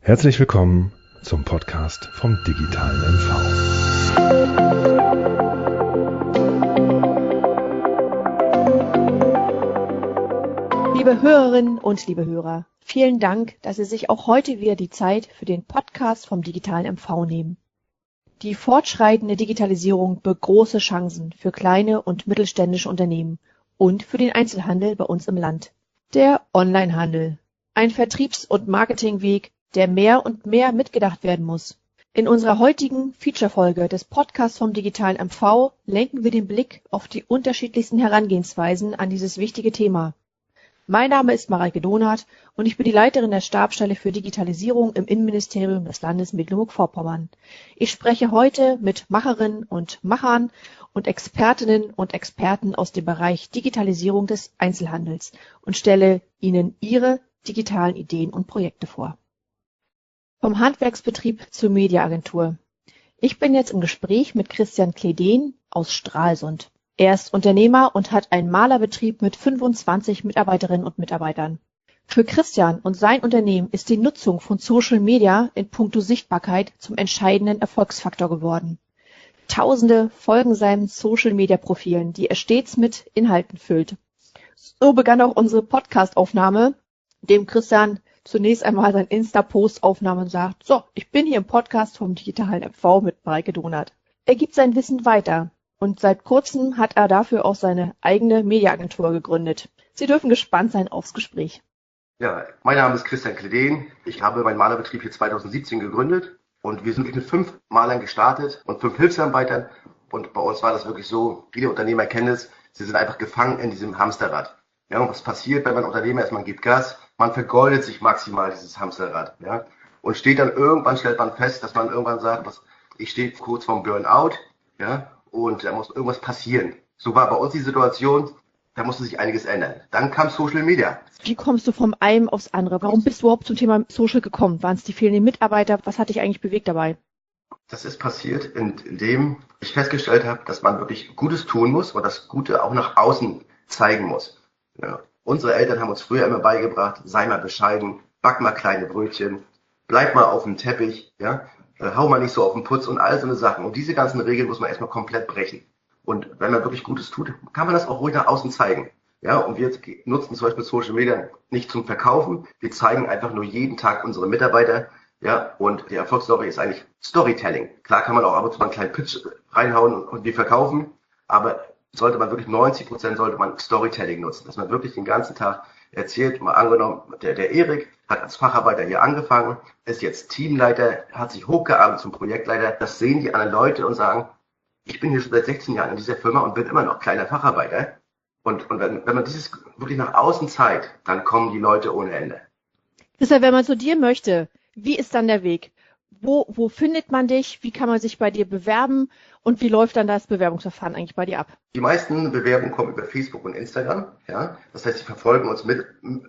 Herzlich willkommen zum Podcast vom digitalen MV. Liebe Hörerinnen und liebe Hörer, vielen Dank, dass Sie sich auch heute wieder die Zeit für den Podcast vom digitalen MV nehmen. Die fortschreitende Digitalisierung birgt große Chancen für kleine und mittelständische Unternehmen und für den Einzelhandel bei uns im Land. Der Onlinehandel, ein Vertriebs- und Marketingweg, der mehr und mehr mitgedacht werden muss. In unserer heutigen Feature-Folge des Podcasts vom digitalen MV lenken wir den Blick auf die unterschiedlichsten Herangehensweisen an dieses wichtige Thema. Mein Name ist Mareike Donath und ich bin die Leiterin der Stabsstelle für Digitalisierung im Innenministerium des Landes Mecklenburg-Vorpommern. Ich spreche heute mit Macherinnen und Machern und Expertinnen und Experten aus dem Bereich Digitalisierung des Einzelhandels und stelle Ihnen ihre digitalen Ideen und Projekte vor. Vom Handwerksbetrieb zur Mediaagentur. Ich bin jetzt im Gespräch mit Christian Kledén aus Stralsund. Er ist Unternehmer und hat einen Malerbetrieb mit 25 Mitarbeiterinnen und Mitarbeitern. Für Christian und sein Unternehmen ist die Nutzung von Social Media in puncto Sichtbarkeit zum entscheidenden Erfolgsfaktor geworden. Tausende folgen seinen Social Media Profilen, die er stets mit Inhalten füllt. So begann auch unsere Podcast-Aufnahme, dem Christian zunächst einmal sein Insta-Post aufnahm und sagt, so, ich bin hier im Podcast vom digitalen MV mit Mareike Donath. Er gibt sein Wissen weiter. Und seit kurzem hat er dafür auch seine eigene Mediaagentur gegründet. Sie dürfen gespannt sein aufs Gespräch. Ja, mein Name ist Christian Kledén. Ich habe meinen Malerbetrieb hier 2017 gegründet und wir sind mit 5 Malern gestartet und 5 Hilfsarbeitern. Und bei uns war das wirklich so, viele Unternehmer kennen es, sie sind einfach gefangen in diesem Hamsterrad. Ja, und was passiert, wenn man Unternehmer ist, man gibt Gas, man vergoldet sich maximal dieses Hamsterrad. Ja, und stellt man fest, dass man irgendwann sagt, ich stehe kurz vorm Burnout, ja, und da muss irgendwas passieren. So war bei uns die Situation, da musste sich einiges ändern. Dann kam Social Media. Wie kommst du vom einen aufs andere? Warum bist du überhaupt zum Thema Social gekommen? Waren es die fehlenden Mitarbeiter? Was hat dich eigentlich bewegt dabei? Das ist passiert, indem ich festgestellt habe, dass man wirklich Gutes tun muss und das Gute auch nach außen zeigen muss. Ja. Unsere Eltern haben uns früher immer beigebracht, sei mal bescheiden, back mal kleine Brötchen, bleib mal auf dem Teppich, ja. Hau mal nicht so auf den Putz und all so eine Sachen. Und diese ganzen Regeln muss man erstmal komplett brechen. Und wenn man wirklich Gutes tut, kann man das auch ruhig nach außen zeigen. Ja, und wir nutzen zum Beispiel Social Media nicht zum Verkaufen. Wir zeigen einfach nur jeden Tag unsere Mitarbeiter. Ja, und die Erfolgsstory ist eigentlich Storytelling. Klar kann man auch ab und zu mal einen kleinen Pitch reinhauen und wir verkaufen. Aber sollte man wirklich 90% sollte man Storytelling nutzen. Dass man wirklich den ganzen Tag erzählt, mal angenommen, der Erik hat als Facharbeiter hier angefangen, ist jetzt Teamleiter, hat sich hochgearbeitet zum Projektleiter. Das sehen die anderen Leute und sagen, ich bin hier schon seit 16 Jahren in dieser Firma und bin immer noch kleiner Facharbeiter. Und wenn man dieses wirklich nach außen zeigt, dann kommen die Leute ohne Ende. Christian, wenn man zu dir möchte, wie ist dann der Weg? Wo findet man dich? Wie kann man sich bei dir bewerben? Und wie läuft dann das Bewerbungsverfahren eigentlich bei dir ab? Die meisten Bewerbungen kommen über Facebook und Instagram. Ja, das heißt, sie verfolgen uns mit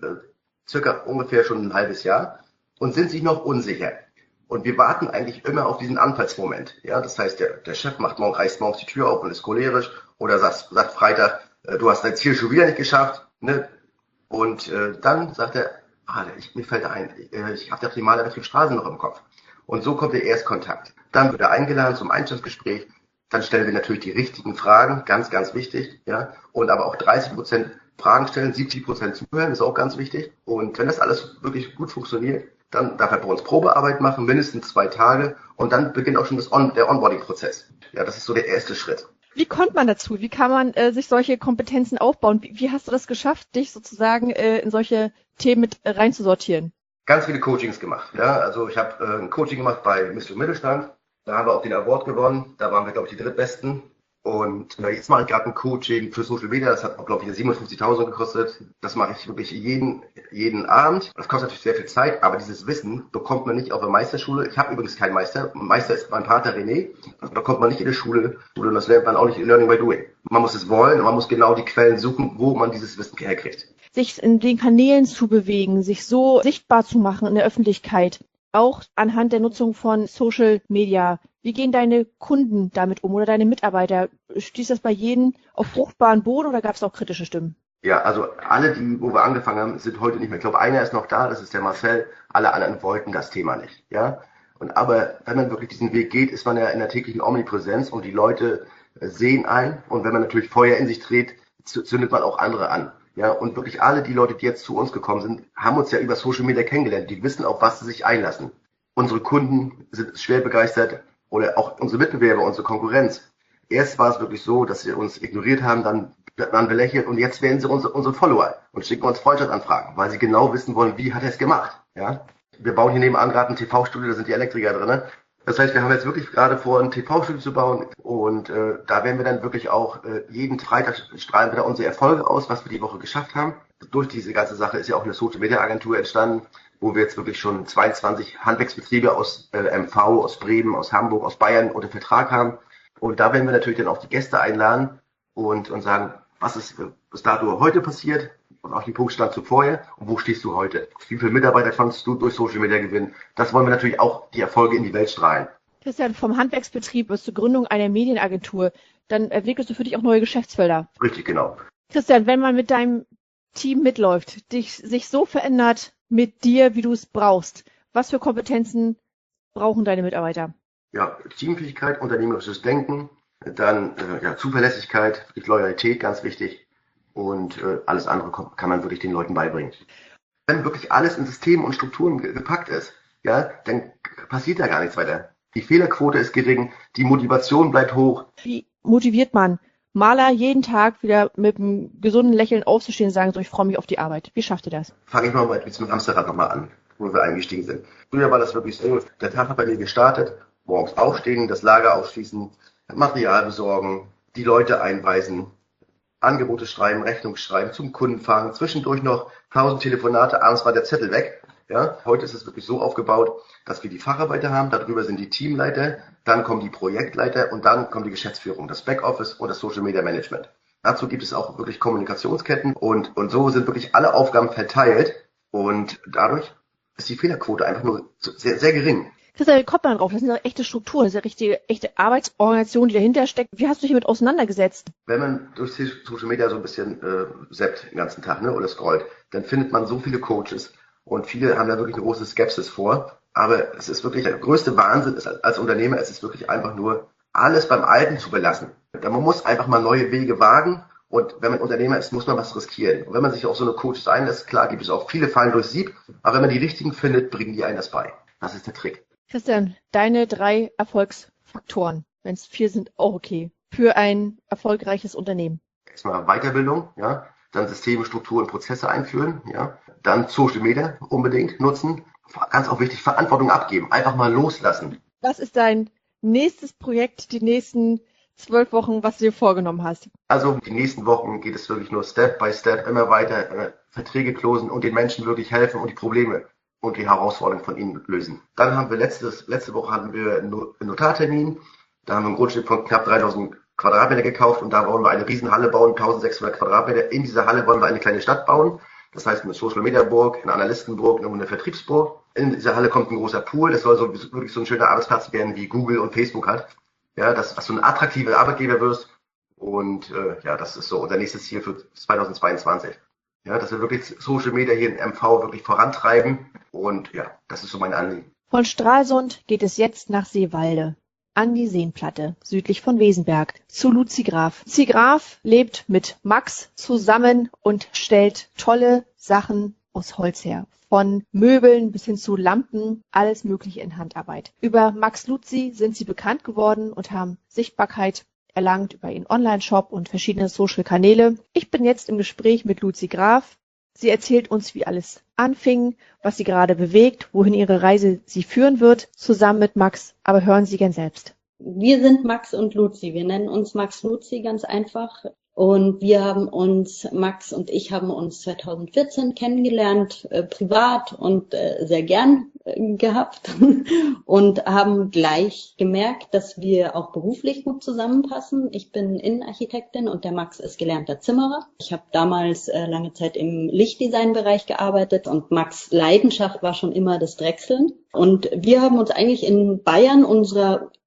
circa ungefähr schon ein halbes Jahr und sind sich noch unsicher. Und wir warten eigentlich immer auf diesen Anfallsmoment. Ja, das heißt, der Chef reißt morgens die Tür auf und ist cholerisch oder sagt Freitag, du hast dein Ziel schon wieder nicht geschafft. Ne? Und dann sagt er, mir fällt ein, ich habe doch die Malerbetrieb Straßen noch im Kopf. Und so kommt der Erstkontakt. Dann wird er eingeladen zum Einstellungsgespräch. Dann stellen wir natürlich die richtigen Fragen, ganz, ganz wichtig. Ja, und aber auch 30% Fragen stellen, 70% zuhören, ist auch ganz wichtig. Und wenn das alles wirklich gut funktioniert, dann darf er bei uns Probearbeit machen, mindestens 2 Tage. Und dann beginnt auch schon der Onboarding-Prozess. Ja, das ist so der erste Schritt. Wie kommt man dazu? Wie kann man sich solche Kompetenzen aufbauen? Wie hast du das geschafft, dich sozusagen in solche Themen mit reinzusortieren? Ganz viele Coachings gemacht. Ja, also ich habe ein Coaching gemacht bei Mission Mittelstand. Da haben wir auch den Award gewonnen. Da waren wir, glaube ich, die drittbesten. Und jetzt mache ich gerade ein Coaching für Social Media. Das hat, glaube ich, 57.000 gekostet. Das mache ich wirklich jeden Abend. Das kostet natürlich sehr viel Zeit, aber dieses Wissen bekommt man nicht auf der Meisterschule. Ich habe übrigens keinen Meister. Meister ist mein Partner René. Das bekommt man nicht in der Schule. Und das lernt man auch nicht in Learning by Doing. Man muss es wollen und man muss genau die Quellen suchen, wo man dieses Wissen herkriegt. Sich in den Kanälen zu bewegen, sich so sichtbar zu machen in der Öffentlichkeit, auch anhand der Nutzung von Social Media. Wie gehen deine Kunden damit um oder deine Mitarbeiter? Stieß das bei jedem auf fruchtbaren Boden oder gab es auch kritische Stimmen? Ja, also alle, wo wir angefangen haben, sind heute nicht mehr. Ich glaube, einer ist noch da, das ist der Marcel. Alle anderen wollten das Thema nicht. Ja. Aber wenn man wirklich diesen Weg geht, ist man ja in der täglichen Omnipräsenz und die Leute sehen ein. Und wenn man natürlich Feuer in sich dreht, zündet man auch andere an. Ja, und wirklich alle die Leute, die jetzt zu uns gekommen sind, haben uns ja über Social Media kennengelernt. Die wissen, auf was sie sich einlassen. Unsere Kunden sind schwer begeistert oder auch unsere Mitbewerber, unsere Konkurrenz. Erst war es wirklich so, dass sie uns ignoriert haben, dann waren wir lächeln und jetzt werden sie unsere Follower und schicken uns Freundschaftsanfragen, weil sie genau wissen wollen, wie hat er es gemacht. Ja? Wir bauen hier nebenan gerade ein TV-Studio, da sind die Elektriker drin. Das heißt, wir haben jetzt wirklich gerade vor, ein TV-Studio zu bauen und da werden wir dann wirklich auch jeden Freitag strahlen wir da unsere Erfolge aus, was wir die Woche geschafft haben. Durch diese ganze Sache ist ja auch eine Social-Media-Agentur entstanden, wo wir jetzt wirklich schon 22 Handwerksbetriebe aus MV, aus Bremen, aus Hamburg, aus Bayern unter Vertrag haben. Und da werden wir natürlich dann auch die Gäste einladen und sagen, was ist bis dato heute passiert und auch den Punkt stand zuvor und wo stehst du heute? Wie viele Mitarbeiter konntest du durch Social Media gewinnen? Das wollen wir natürlich auch die Erfolge in die Welt strahlen. Christian, vom Handwerksbetrieb bis zur Gründung einer Medienagentur, dann entwickelst du für dich auch neue Geschäftsfelder. Richtig, genau. Christian, wenn man mit deinem Team mitläuft, sich so verändert mit dir, wie du es brauchst, was für Kompetenzen brauchen deine Mitarbeiter? Ja, Teamfähigkeit, unternehmerisches Denken, dann Zuverlässigkeit, Loyalität, ganz wichtig. Und alles andere kann man wirklich den Leuten beibringen. Wenn wirklich alles in Systemen und Strukturen gepackt ist, ja, dann passiert da gar nichts weiter. Die Fehlerquote ist gering, die Motivation bleibt hoch. Wie motiviert man Maler jeden Tag wieder mit einem gesunden Lächeln aufzustehen und sagen, so, ich freue mich auf die Arbeit? Wie schafft ihr das? Fange ich mal mit dem Hamsterrad nochmal an, wo wir eingestiegen sind. Früher war das wirklich so, der Tag hat bei mir gestartet, morgens aufstehen, das Lager aufschließen, Material besorgen, die Leute einweisen, Angebote schreiben, Rechnung schreiben, zum Kunden fahren, zwischendurch noch 1000 Telefonate, abends war der Zettel weg. Ja, heute ist es wirklich so aufgebaut, dass wir die Facharbeiter haben, darüber sind die Teamleiter, dann kommen die Projektleiter und dann kommt die Geschäftsführung, das Backoffice und das Social Media Management. Dazu gibt es auch wirklich Kommunikationsketten und so sind wirklich alle Aufgaben verteilt und dadurch ist die Fehlerquote einfach nur sehr, sehr gering. Christian, wie kommt man drauf? Das sind ja echte Strukturen, das ist ja richtige, echte Arbeitsorganisation, die dahinter steckt. Wie hast du dich damit auseinandergesetzt? Wenn man durch Social Media so ein bisschen zappt den ganzen Tag, oder scrollt, dann findet man so viele Coaches und viele haben da wirklich eine große Skepsis vor. Aber es ist wirklich der größte Wahnsinn ist, als Unternehmer, es ist wirklich einfach nur alles beim Alten zu belassen. Man muss einfach mal neue Wege wagen und wenn man Unternehmer ist, muss man was riskieren. Und wenn man sich auf so eine Coaches einlässt, klar gibt es auch viele Fallen durchs Sieb, aber wenn man die richtigen findet, bringen die einen das bei. Das ist der Trick. Christian, deine 3 Erfolgsfaktoren, wenn es 4 sind, auch okay, für ein erfolgreiches Unternehmen. Erstmal Weiterbildung, ja, dann Systeme, Strukturen, Prozesse einführen, ja, dann Social Media unbedingt nutzen, ganz auch wichtig, Verantwortung abgeben, einfach mal loslassen. Was ist dein nächstes Projekt, die nächsten 12 Wochen, was du dir vorgenommen hast? Also die nächsten Wochen geht es wirklich nur Step by Step, immer weiter Verträge closen und den Menschen wirklich helfen und die Probleme und die Herausforderungen von ihnen lösen. Dann haben wir letzte Woche hatten wir einen Notartermin. Da haben wir ein Grundstück von knapp 3000 Quadratmeter gekauft und da wollen wir eine Riesenhalle bauen, 1600 Quadratmeter. In dieser Halle wollen wir eine kleine Stadt bauen. Das heißt eine Social Media Burg, eine Analystenburg, eine Vertriebsburg. In dieser Halle kommt ein großer Pool. Das soll wirklich so ein schöner Arbeitsplatz werden, wie Google und Facebook hat. Ja, dass du ein attraktiver Arbeitgeber wirst. Und das ist so unser nächstes Ziel für 2022. Ja, dass wir wirklich Social Media hier in MV wirklich vorantreiben. Und ja, das ist so mein Anliegen. Von Stralsund geht es jetzt nach Seewalde, an die Seenplatte, südlich von Wesenberg, zu Luzi Graf. Luzi Graf lebt mit Max zusammen und stellt tolle Sachen aus Holz her. Von Möbeln bis hin zu Lampen, alles Mögliche in Handarbeit. Über Max Luzi sind sie bekannt geworden und haben Sichtbarkeit erlangt über ihren Online-Shop und verschiedene Social-Kanäle. Ich bin jetzt im Gespräch mit Luzi Graf. Sie erzählt uns, wie alles anfing, was sie gerade bewegt, wohin ihre Reise sie führen wird, zusammen mit Max. Aber hören Sie gern selbst. Wir sind Max und Luzi. Wir nennen uns Max Luzi ganz einfach. Und Max und ich haben uns 2014 kennengelernt, privat und sehr gern gehabt und haben gleich gemerkt, dass wir auch beruflich gut zusammenpassen. Ich bin Innenarchitektin und der Max ist gelernter Zimmerer. Ich habe damals lange Zeit im Lichtdesign-Bereich gearbeitet und Max' Leidenschaft war schon immer das Drechseln. Und wir haben uns eigentlich in Bayern unserer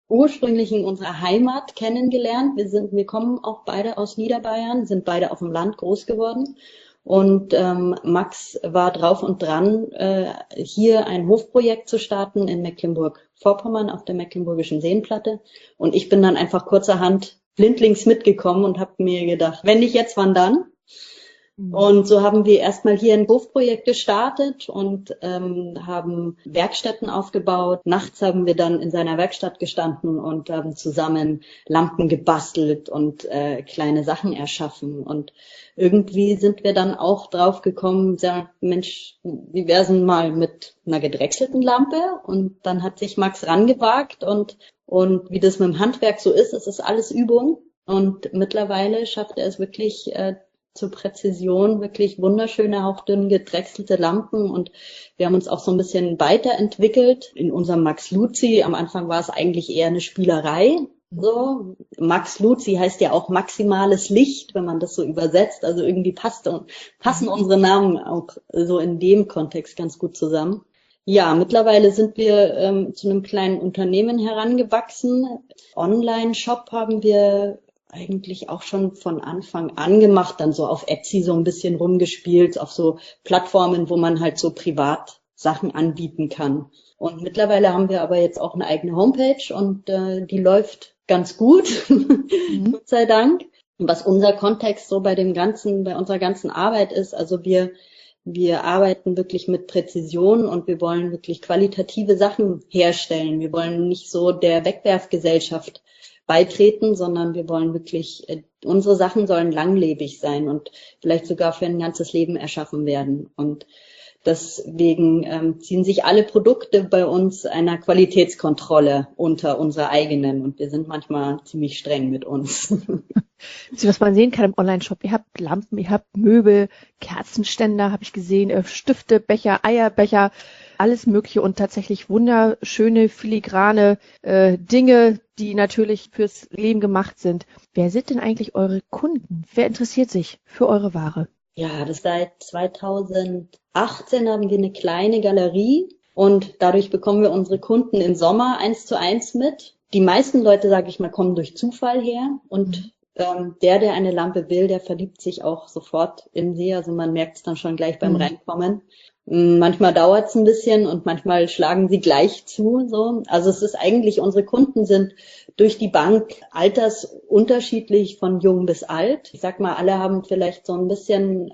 ursprünglich in unserer Heimat kennengelernt. Wir kommen auch beide aus Niederbayern, sind beide auf dem Land groß geworden. Und Max war drauf und dran, hier ein Hofprojekt zu starten in Mecklenburg-Vorpommern auf der Mecklenburgischen Seenplatte. Und ich bin dann einfach kurzerhand blindlings mitgekommen und habe mir gedacht, wenn nicht jetzt, wann dann? Und so haben wir erstmal hier ein Hofprojekt gestartet und haben Werkstätten aufgebaut. Nachts haben wir dann in seiner Werkstatt gestanden und haben zusammen Lampen gebastelt und kleine Sachen erschaffen. Und irgendwie sind wir dann auch drauf gekommen, ja, Mensch, wie wär's denn mal mit einer gedrechselten Lampe? Und dann hat sich Max rangewagt und wie das mit dem Handwerk so ist, es ist alles Übung. Und mittlerweile schafft er es wirklich zur Präzision, wirklich wunderschöne, hauchdünn gedrechselte Lampen. Und wir haben uns auch so ein bisschen weiterentwickelt in unserem Max Luzi. Am Anfang war es eigentlich eher eine Spielerei. So, Max Luzi heißt ja auch maximales Licht, wenn man das so übersetzt. Also irgendwie passen unsere Namen auch so in dem Kontext ganz gut zusammen. Ja, mittlerweile sind wir zu einem kleinen Unternehmen herangewachsen. Online-Shop haben wir eigentlich auch schon von Anfang an gemacht, dann so auf Etsy so ein bisschen rumgespielt, auf so Plattformen, wo man halt so privat Sachen anbieten kann. Und mittlerweile haben wir aber jetzt auch eine eigene Homepage und die läuft ganz gut, Gott sei Dank. Was unser Kontext so bei unserer ganzen Arbeit ist, also wir arbeiten wirklich mit Präzision und wir wollen wirklich qualitative Sachen herstellen. Wir wollen nicht so der Wegwerfgesellschaft beitreten, sondern wir wollen wirklich, unsere Sachen sollen langlebig sein und vielleicht sogar für ein ganzes Leben erschaffen werden. Und deswegen ziehen sich alle Produkte bei uns einer Qualitätskontrolle unter unserer eigenen und wir sind manchmal ziemlich streng mit uns. Was man sehen kann im Online-Shop, ihr habt Lampen, ihr habt Möbel, Kerzenständer, habe ich gesehen, Stifte, Becher, Eierbecher, alles Mögliche und tatsächlich wunderschöne, filigrane Dinge, die natürlich fürs Leben gemacht sind. Wer sind denn eigentlich eure Kunden? Wer interessiert sich für eure Ware? Ja, das seit 2018 haben wir eine kleine Galerie und dadurch bekommen wir unsere Kunden im Sommer 1:1 mit. Die meisten Leute, sage ich mal, kommen durch Zufall her und der eine Lampe will, der verliebt sich auch sofort in sie. Also man merkt es dann schon gleich beim Reinkommen. Manchmal dauert es ein bisschen und manchmal schlagen sie gleich zu. So. Also es ist eigentlich, unsere Kunden sind durch die Bank altersunterschiedlich von jung bis alt. Ich sag mal, alle haben vielleicht so ein bisschen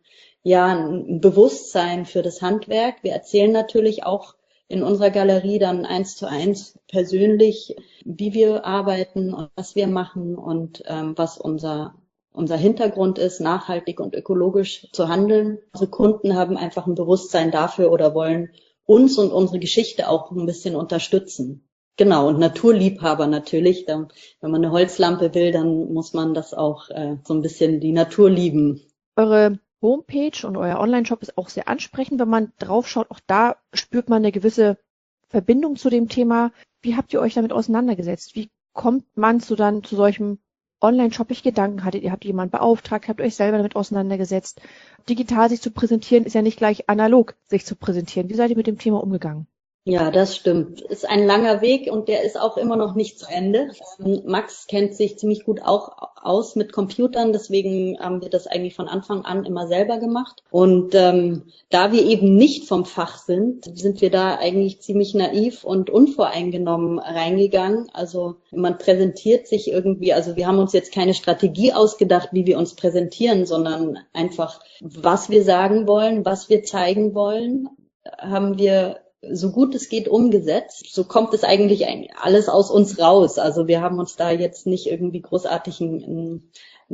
ein Bewusstsein für das Handwerk. Wir erzählen natürlich auch in unserer Galerie dann 1:1 persönlich, wie wir arbeiten und was wir machen und was unser Hintergrund ist, nachhaltig und ökologisch zu handeln. Unsere Kunden haben einfach ein Bewusstsein dafür oder wollen uns und unsere Geschichte auch ein bisschen unterstützen. Genau, und Naturliebhaber natürlich. Wenn man eine Holzlampe will, dann muss man das auch so ein bisschen die Natur lieben. Eure Homepage und euer Online-Shop ist auch sehr ansprechend. Wenn man draufschaut, auch da spürt man eine gewisse Verbindung zu dem Thema. Wie habt ihr euch damit auseinandergesetzt? Wie kommt man zu solchem Online-Shop? Welche Gedanken hattet ihr? Habt ihr jemanden beauftragt? Habt ihr euch selber damit auseinandergesetzt? Digital sich zu präsentieren ist ja nicht gleich analog sich zu präsentieren. Wie seid ihr mit dem Thema umgegangen? Ja, das stimmt. Ist ein langer Weg und der ist auch immer noch nicht zu Ende. Max kennt sich ziemlich gut auch aus mit Computern, deswegen haben wir das eigentlich von Anfang an immer selber gemacht. Und da wir eben nicht vom Fach sind wir da eigentlich ziemlich naiv und unvoreingenommen reingegangen. Also man präsentiert sich irgendwie, also wir haben uns jetzt keine Strategie ausgedacht, wie wir uns präsentieren, sondern einfach, was wir sagen wollen, was wir zeigen wollen, haben wir so gut es geht umgesetzt. So kommt es eigentlich alles aus uns raus. Also wir haben uns da jetzt nicht irgendwie großartig einen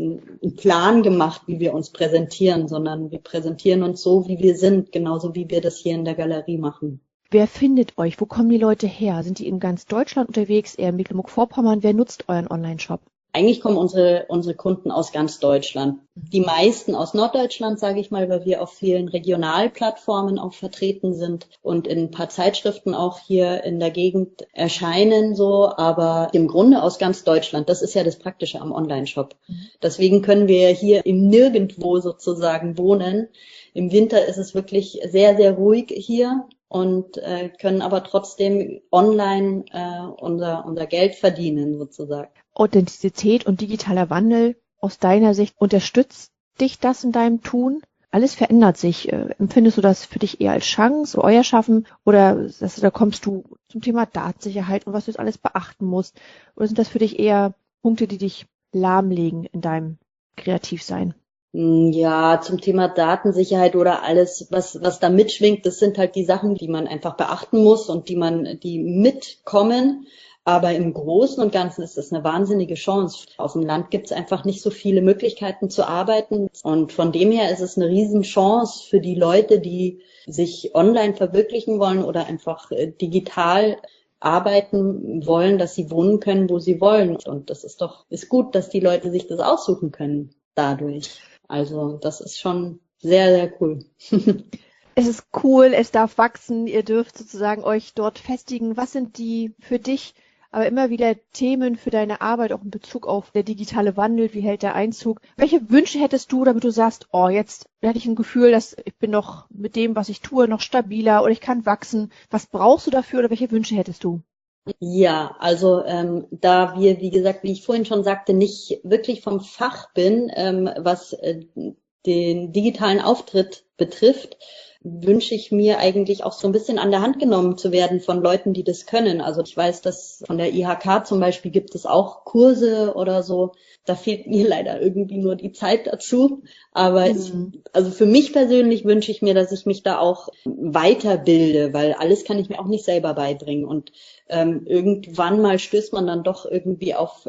Plan gemacht, wie wir uns präsentieren, sondern wir präsentieren uns so, wie wir sind, genauso wie wir das hier in der Galerie machen. Wer findet euch? Wo kommen die Leute her? Sind die in ganz Deutschland unterwegs, eher in Mecklenburg-Vorpommern? Wer nutzt euren Online-Shop? Eigentlich kommen unsere Kunden aus ganz Deutschland. Die meisten aus Norddeutschland, sage ich mal, weil wir auf vielen Regionalplattformen auch vertreten sind und in ein paar Zeitschriften auch hier in der Gegend erscheinen so, aber im Grunde aus ganz Deutschland. Das ist ja das Praktische am Online-Shop. Deswegen können wir hier im Nirgendwo sozusagen wohnen. Im Winter ist es wirklich sehr, sehr ruhig hier. und können aber trotzdem online unser Geld verdienen sozusagen. Authentizität und digitaler Wandel, aus deiner Sicht, unterstützt dich das in deinem Tun? Alles verändert sich. Empfindest du das für dich eher als Chance, so euer Schaffen, oder da kommst du zum Thema Datensicherheit und was du jetzt alles beachten musst? Oder sind das für dich eher Punkte, die dich lahmlegen in deinem Kreativsein? Ja, zum Thema Datensicherheit oder alles, was da mitschwingt, das sind halt die Sachen, die man einfach beachten muss und die mitkommen. Aber im Großen und Ganzen ist das eine wahnsinnige Chance. Auf dem Land gibt es einfach nicht so viele Möglichkeiten zu arbeiten. Und von dem her ist es eine Riesenchance für die Leute, die sich online verwirklichen wollen oder einfach digital arbeiten wollen, dass sie wohnen können, wo sie wollen. Und das ist gut, dass die Leute sich das aussuchen können dadurch. Also das ist schon sehr, sehr cool. Es ist cool, es darf wachsen, ihr dürft sozusagen euch dort festigen. Was sind die für dich aber immer wieder Themen für deine Arbeit, auch in Bezug auf der digitale Wandel, wie hält der Einzug? Welche Wünsche hättest du, damit du sagst, oh, jetzt hätte ich ein Gefühl, dass ich bin noch mit dem, was ich tue, noch stabiler oder ich kann wachsen. Was brauchst du dafür oder welche Wünsche hättest du? Ja, also da wir, wie gesagt, wie ich vorhin schon sagte, nicht wirklich vom Fach bin, was den digitalen Auftritt betrifft, wünsche ich mir eigentlich auch so ein bisschen an der Hand genommen zu werden von Leuten, die das können. Also ich weiß, dass von der IHK zum Beispiel gibt es auch Kurse oder so. Da fehlt mir leider irgendwie nur die Zeit dazu. Aber also für mich persönlich wünsche ich mir, dass ich mich da auch weiterbilde, weil alles kann ich mir auch nicht selber beibringen. Und irgendwann mal stößt man dann doch irgendwie auf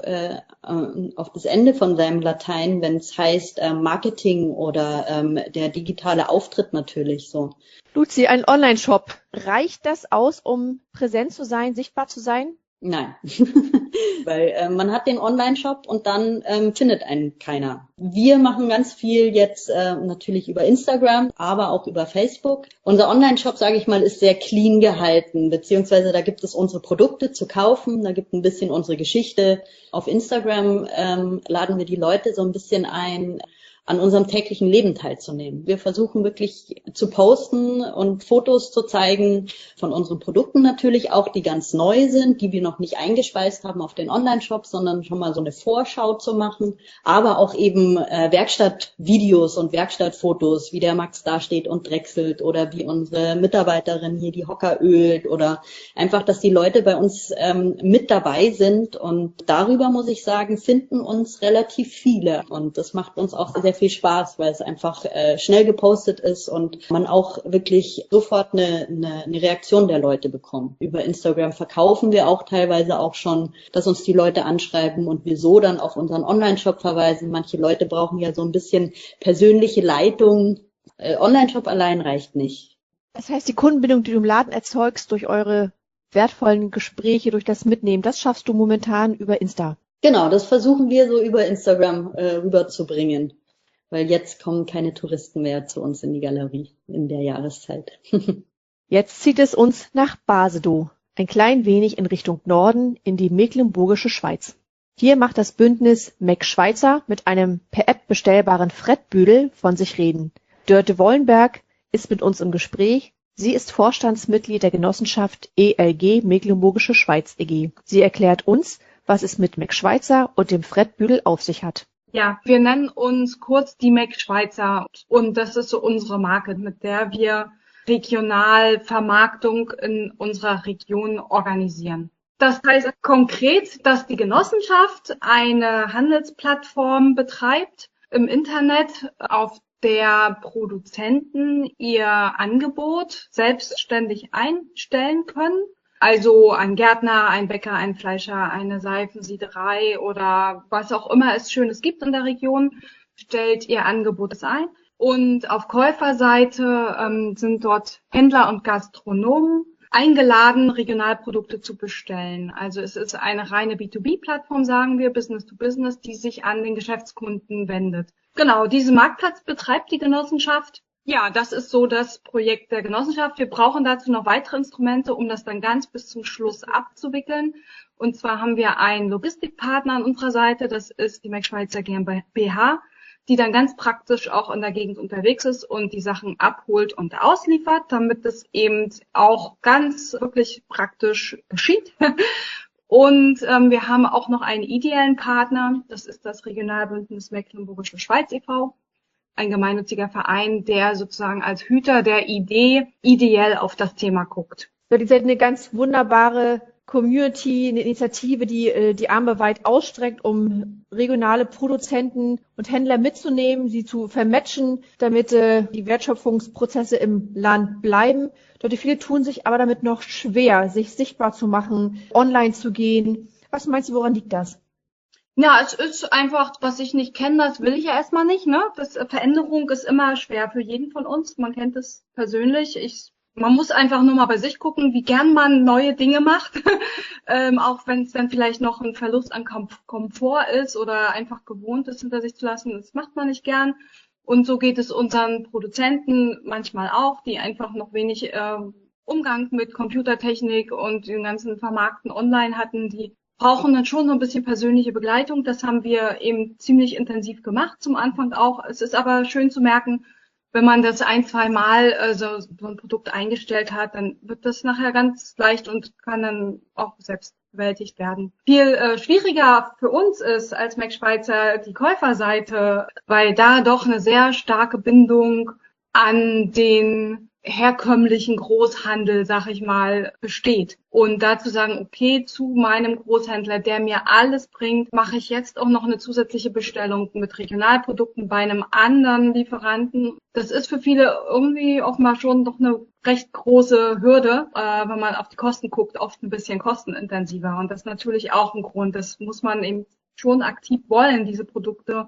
das Ende von seinem Latein, wenn es heißt Marketing oder der digitale Auftritt natürlich so. Luzi, ein Online-Shop. Reicht das aus, um präsent zu sein, sichtbar zu sein? Nein, weil man hat den Online-Shop und dann findet einen keiner. Wir machen ganz viel jetzt natürlich über Instagram, aber auch über Facebook. Unser Online-Shop, sage ich mal, ist sehr clean gehalten, beziehungsweise da gibt es unsere Produkte zu kaufen, da gibt ein bisschen unsere Geschichte. Auf Instagram laden wir die Leute so ein bisschen ein, an unserem täglichen Leben teilzunehmen. Wir versuchen wirklich zu posten und Fotos zu zeigen von unseren Produkten natürlich auch, die ganz neu sind, die wir noch nicht eingespeist haben auf den Online-Shop, sondern schon mal so eine Vorschau zu machen. Aber auch eben Werkstattvideos und Werkstattfotos, wie der Max da steht und drechselt oder wie unsere Mitarbeiterin hier die Hocker ölt oder einfach, dass die Leute bei uns mit dabei sind. Und darüber, muss ich sagen, finden uns relativ viele. Und das macht uns auch sehr viel Spaß, weil es einfach schnell gepostet ist und man auch wirklich sofort eine Reaktion der Leute bekommt. Über Instagram verkaufen wir auch teilweise auch schon, dass uns die Leute anschreiben und wir so dann auf unseren Online-Shop verweisen. Manche Leute brauchen ja so ein bisschen persönliche Leitung. Online-Shop allein reicht nicht. Das heißt, die Kundenbindung, die du im Laden erzeugst durch eure wertvollen Gespräche, durch das Mitnehmen, das schaffst du momentan über Insta. Genau, das versuchen wir so über Instagram rüberzubringen. Weil jetzt kommen keine Touristen mehr zu uns in die Galerie in der Jahreszeit. Jetzt zieht es uns nach Basedow, ein klein wenig in Richtung Norden in die mecklenburgische Schweiz. Hier macht das Bündnis Mac Schweizer mit einem per App bestellbaren Frettbüdel von sich reden. Dörte Wollenberg ist mit uns im Gespräch. Sie ist Vorstandsmitglied der Genossenschaft ELG Mecklenburgische Schweiz e.G. Sie erklärt uns, was es mit Mac Schweizer und dem Frettbüdel auf sich hat. Ja, wir nennen uns kurz die Mac Schweizer und das ist so unsere Marke, mit der wir regional Vermarktung in unserer Region organisieren. Das heißt konkret, dass die Genossenschaft eine Handelsplattform betreibt im Internet, auf der Produzenten ihr Angebot selbstständig einstellen können. Also ein Gärtner, ein Bäcker, ein Fleischer, eine Seifensiederei oder was auch immer es Schönes gibt in der Region, stellt ihr Angebot ein. Und auf Käuferseite sind dort Händler und Gastronomen eingeladen, Regionalprodukte zu bestellen. Also es ist eine reine B2B-Plattform, sagen wir, Business to Business, die sich an den Geschäftskunden wendet. Genau, diesen Marktplatz betreibt die Genossenschaft. Ja, das ist so das Projekt der Genossenschaft. Wir brauchen dazu noch weitere Instrumente, um das dann ganz bis zum Schluss abzuwickeln. Und zwar haben wir einen Logistikpartner an unserer Seite, das ist die Mac Schweizer GmbH. die dann ganz praktisch auch in der Gegend unterwegs ist und die Sachen abholt und ausliefert, damit es eben auch ganz wirklich praktisch geschieht. Und wir haben auch noch einen ideellen Partner, das ist das Regionalbündnis Mecklenburgische Schweiz e.V., ein gemeinnütziger Verein, der sozusagen als Hüter der Idee ideell auf das Thema guckt. Ja, ihr seid eine ganz wunderbare Community, eine Initiative, die die Arme weit ausstreckt, um regionale Produzenten und Händler mitzunehmen, sie zu vermatchen, damit die Wertschöpfungsprozesse im Land bleiben. Leute, viele tun sich aber damit noch schwer, sich sichtbar zu machen, online zu gehen. Was meinst du, woran liegt das? Ja, es ist einfach, was ich nicht kenne, das will ich ja erstmal nicht, ne? Veränderung ist immer schwer für jeden von uns. Man kennt es persönlich. Man muss einfach nur mal bei sich gucken, wie gern man neue Dinge macht, auch wenn es dann vielleicht noch ein Verlust an Komfort ist oder einfach gewohnt ist, hinter sich zu lassen. Das macht man nicht gern. Und so geht es unseren Produzenten manchmal auch, die einfach noch wenig Umgang mit Computertechnik und den ganzen Vermarkten online hatten. Die brauchen dann schon so ein bisschen persönliche Begleitung. Das haben wir eben ziemlich intensiv gemacht, zum Anfang auch. Es ist aber schön zu merken, wenn man das 1-2 Mal so ein Produkt eingestellt hat, dann wird das nachher ganz leicht und kann dann auch selbst bewältigt werden. Viel schwieriger für uns ist als Mac Schweizer die Käuferseite, weil da doch eine sehr starke Bindung an den herkömmlichen Großhandel, sag ich mal, besteht. Und dazu sagen, okay, zu meinem Großhändler, der mir alles bringt, mache ich jetzt auch noch eine zusätzliche Bestellung mit Regionalprodukten bei einem anderen Lieferanten. Das ist für viele irgendwie auch mal schon doch eine recht große Hürde, wenn man auf die Kosten guckt, oft ein bisschen kostenintensiver. Und das ist natürlich auch ein Grund. Das muss man eben schon aktiv wollen, diese Produkte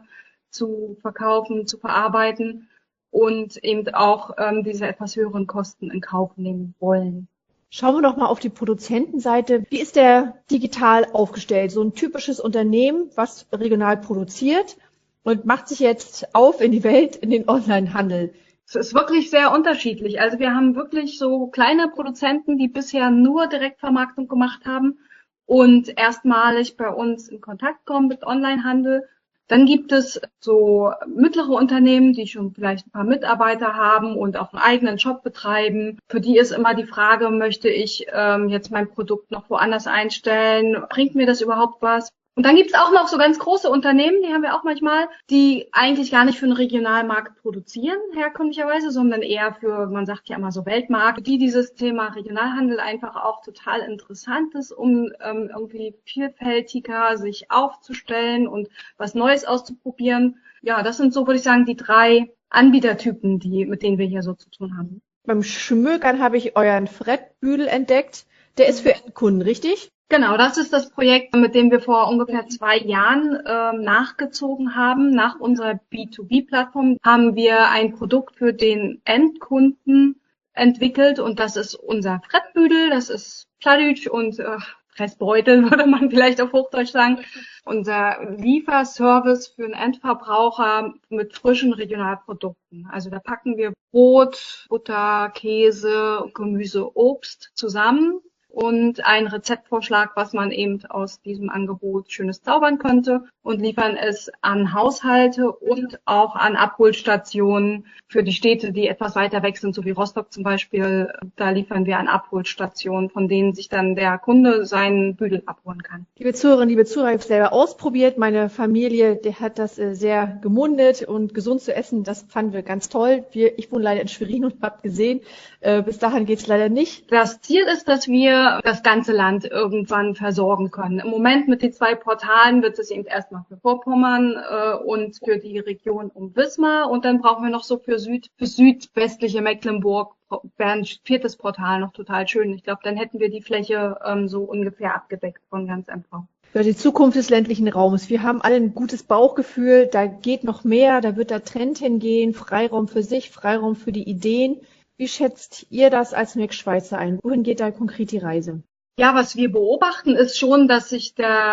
zu verkaufen, zu verarbeiten. Und eben auch diese etwas höheren Kosten in Kauf nehmen wollen. Schauen wir doch mal auf die Produzentenseite. Wie ist der digital aufgestellt? So ein typisches Unternehmen, was regional produziert und macht sich jetzt auf in die Welt, in den Onlinehandel. Es ist wirklich sehr unterschiedlich. Also wir haben wirklich so kleine Produzenten, die bisher nur Direktvermarktung gemacht haben und erstmalig bei uns in Kontakt kommen mit Onlinehandel. Dann gibt es so mittlere Unternehmen, die schon vielleicht ein paar Mitarbeiter haben und auch einen eigenen Shop betreiben. Für die ist immer die Frage, möchte ich jetzt mein Produkt noch woanders einstellen? Bringt mir das überhaupt was? Und dann gibt es auch noch so ganz große Unternehmen, die haben wir auch manchmal, die eigentlich gar nicht für einen Regionalmarkt produzieren, herkömmlicherweise, sondern eher für, man sagt ja immer so Weltmarkt, für die dieses Thema Regionalhandel einfach auch total interessant ist, um irgendwie vielfältiger sich aufzustellen und was Neues auszuprobieren. Ja, das sind so, würde ich sagen, die 3 Anbietertypen, mit denen wir hier so zu tun haben. Beim Schmökern habe ich euren Frettbüdel entdeckt. Der ist für Endkunden, richtig? Genau, das ist das Projekt, mit dem wir vor ungefähr 2 Jahren nachgezogen haben. Nach unserer B2B-Plattform haben wir ein Produkt für den Endkunden entwickelt und das ist unser Frettbüdel, das ist Pladütsch und Fressbeutel, würde man vielleicht auf Hochdeutsch sagen. Unser Lieferservice für den Endverbraucher mit frischen Regionalprodukten. Also da packen wir Brot, Butter, Käse, Gemüse, Obst zusammen. Und einen Rezeptvorschlag, was man eben aus diesem Angebot Schönes zaubern könnte und liefern es an Haushalte und auch an Abholstationen für die Städte, die etwas weiter weg sind, so wie Rostock zum Beispiel. Da liefern wir an Abholstationen, von denen sich dann der Kunde seinen Büdel abholen kann. Liebe Zuhörerinnen, liebe Zuhörer, ich habe es selber ausprobiert. Meine Familie, der hat das sehr gemundet und gesund zu essen. Das fanden wir ganz toll. Ich wohne leider in Schwerin und habe gesehen, bis dahin geht es leider nicht. Das Ziel ist, dass wir das ganze Land irgendwann versorgen können. Im Moment mit den 2 Portalen wird es eben erstmal für Vorpommern und für die Region um Wismar und dann brauchen wir noch so für südwestliche Mecklenburg wäre ein 4. Portal noch total schön. Ich glaube, dann hätten wir die Fläche so ungefähr abgedeckt von ganz MV. Ja, die Zukunft des ländlichen Raumes. Wir haben alle ein gutes Bauchgefühl, da geht noch mehr, da wird der Trend hingehen, Freiraum für sich, Freiraum für die Ideen. Wie schätzt ihr das als Mac Schweizer ein? Wohin geht da konkret die Reise? Ja, was wir beobachten, ist schon, dass sich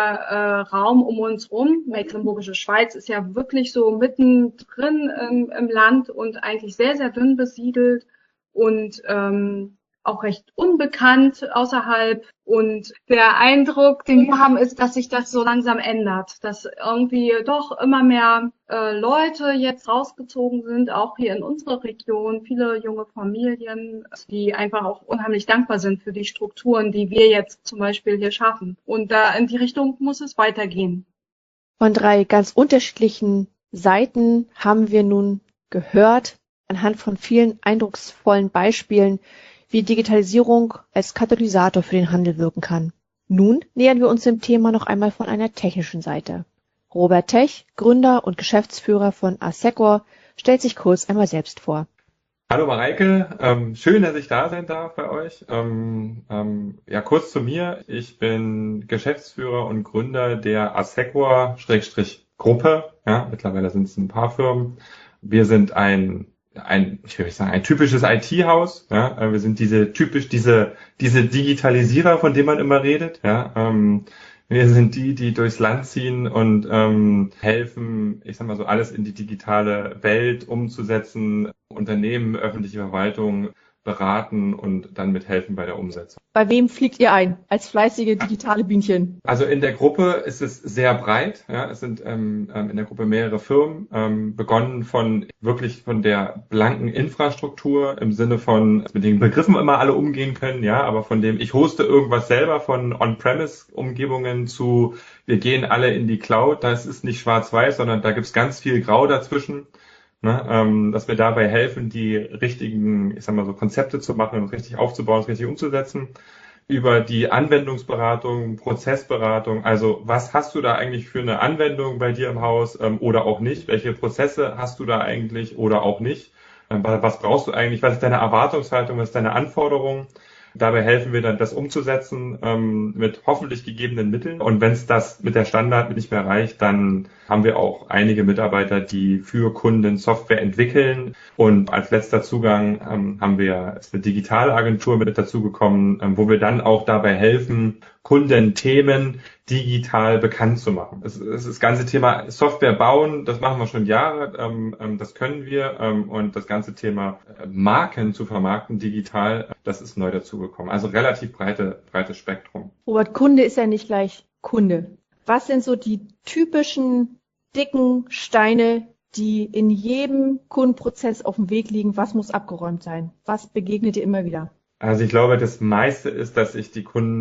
der Raum um uns rum, Mecklenburgische Schweiz, ist ja wirklich so mittendrin im Land und eigentlich sehr, sehr dünn besiedelt. Und auch recht unbekannt außerhalb. Und der Eindruck, den wir haben, ist, dass sich das so langsam ändert, dass irgendwie doch immer mehr Leute jetzt rausgezogen sind, auch hier in unserer Region, viele junge Familien, die einfach auch unheimlich dankbar sind für die Strukturen, die wir jetzt zum Beispiel hier schaffen. Und da in die Richtung muss es weitergehen. Von 3 ganz unterschiedlichen Seiten haben wir nun gehört, anhand von vielen eindrucksvollen Beispielen, wie Digitalisierung als Katalysator für den Handel wirken kann. Nun nähern wir uns dem Thema noch einmal von einer technischen Seite. Robert Tech, Gründer und Geschäftsführer von Assecor, stellt sich kurz einmal selbst vor. Hallo Mareike, schön, dass ich da sein darf bei euch. Ja, kurz zu mir. Ich bin Geschäftsführer und Gründer der Assecor-Gruppe. Ja, mittlerweile sind es ein paar Firmen. Wir sind ein typisches IT-Haus. Ja, wir sind diese Digitalisierer, von denen man immer redet. Ja, wir sind die durchs Land ziehen und helfen, ich sag mal so, alles in die digitale Welt umzusetzen, Unternehmen, öffentliche Verwaltung beraten und dann mithelfen bei der Umsetzung. Bei wem fliegt ihr ein als fleißige digitale Bienchen? Also in der Gruppe ist es sehr breit. Ja, es sind in der Gruppe mehrere Firmen, begonnen von der blanken Infrastruktur im Sinne von, mit den Begriffen immer alle umgehen können, ja, aber von dem ich hoste irgendwas selber, von On-Premise-Umgebungen zu wir gehen alle in die Cloud. Das ist nicht schwarz-weiß, sondern da gibt's ganz viel Grau dazwischen. Ne, dass wir dabei helfen, die richtigen, ich sag mal so, Konzepte zu machen und richtig aufzubauen, es richtig umzusetzen. Über die Anwendungsberatung, Prozessberatung, also was hast du da eigentlich für eine Anwendung bei dir im Haus oder auch nicht? Welche Prozesse hast du da eigentlich oder auch nicht? Was brauchst du eigentlich? Was ist deine Erwartungshaltung? Was ist deine Anforderung? Dabei helfen wir dann, das umzusetzen mit hoffentlich gegebenen Mitteln. Und wenn es das mit der Standard nicht mehr reicht, dann haben wir auch einige Mitarbeiter, die für Kunden Software entwickeln. Und als letzter Zugang haben wir eine digitale Agentur mit dazu bekommen, wo wir dann auch dabei helfen, Kundenthemen digital bekannt zu machen. Das ganze Thema Software bauen, das machen wir schon Jahre, das können wir. Und das ganze Thema Marken zu vermarkten digital, das ist neu dazugekommen. Also relativ breites Spektrum. Robert, Kunde ist ja nicht gleich Kunde. Was sind so die typischen dicken Steine, die in jedem Kundenprozess auf dem Weg liegen? Was muss abgeräumt sein? Was begegnet dir immer wieder? Also ich glaube, das meiste ist, dass sich die